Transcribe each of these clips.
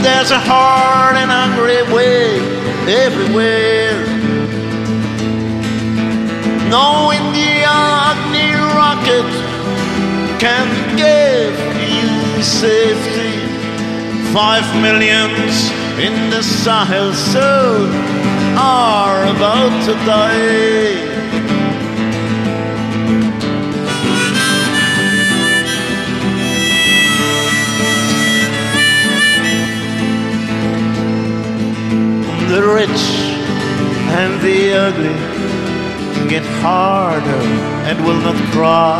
There's a hard and hungry way everywhere. No Indian rocket can give you safety. 5 millions in the Sahel zone are about to die. The rich and the ugly get harder and will not cry.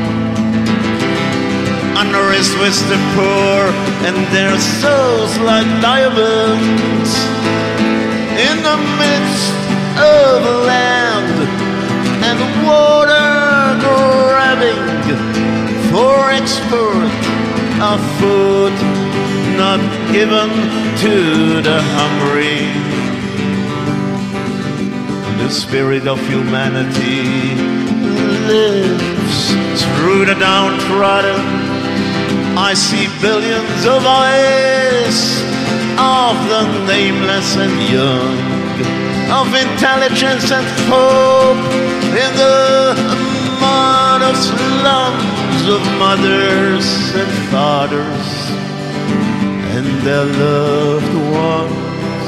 Honor is with the poor and their souls like diamonds in the midst of land and water grabbing for export of food not given to the hungry. The spirit of humanity lives through the downtrodden. I see billions of eyes of the nameless and young, of intelligence and hope in the mud of slums of mothers and fathers and their loved ones.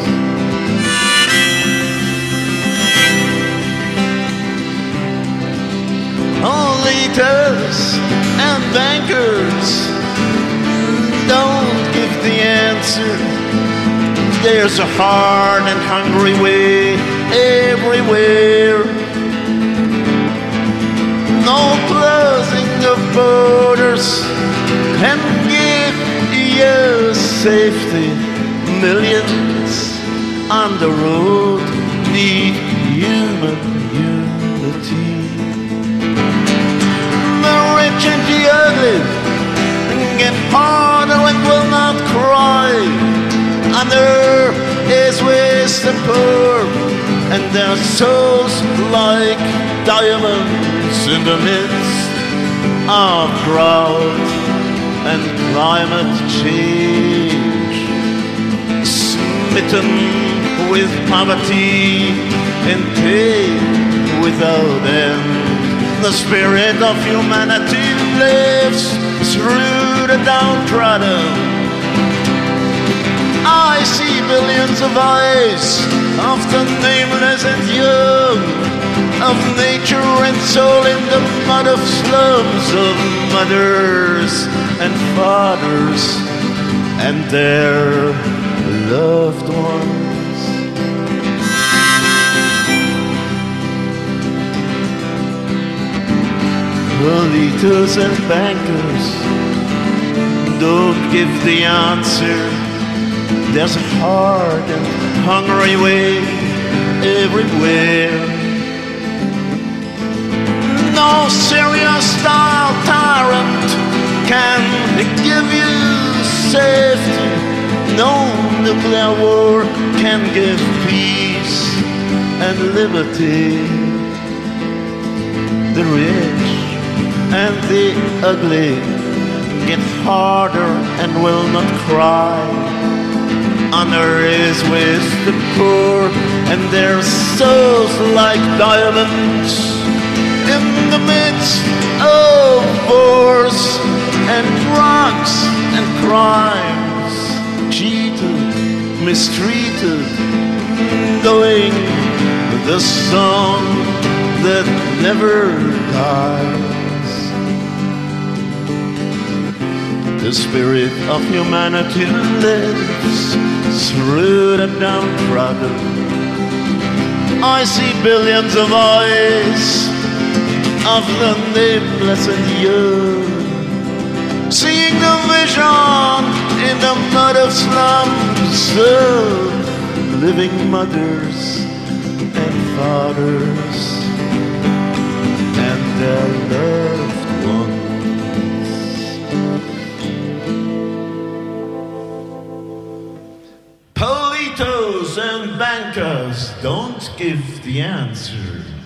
Leaders and bankers don't give the answer. There's a hard and hungry way everywhere. No closing of borders can give you safety. Millions on the road need human unity. And the ugly get harder and will not cry. Honor is with the poor and their souls like diamonds in the midst of drought and climate change. Smitten with poverty and pain without end. The spirit of humanity lives through the downtrodden. I see billions of eyes of the nameless and young, of nature and soul in the mud of slums of mothers and fathers and their loved ones. Leaders and bankers don't give the answer. There's a hard and hungry way everywhere. No Syria-style tyrant can give you safety. No nuclear war can give peace and liberty. The rich and the ugly get harder and will not cry. Honor is with the poor and their souls like diamonds in the midst of wars and drugs and crimes. Cheated, mistreated, knowing the song that never dies. The spirit of humanity lives through the downtrodden. I see billions of eyes of the nameless and young, seeing the vision in the mud of slums of living mothers and fathers and their loved ones. Politos and bankers don't give the answer.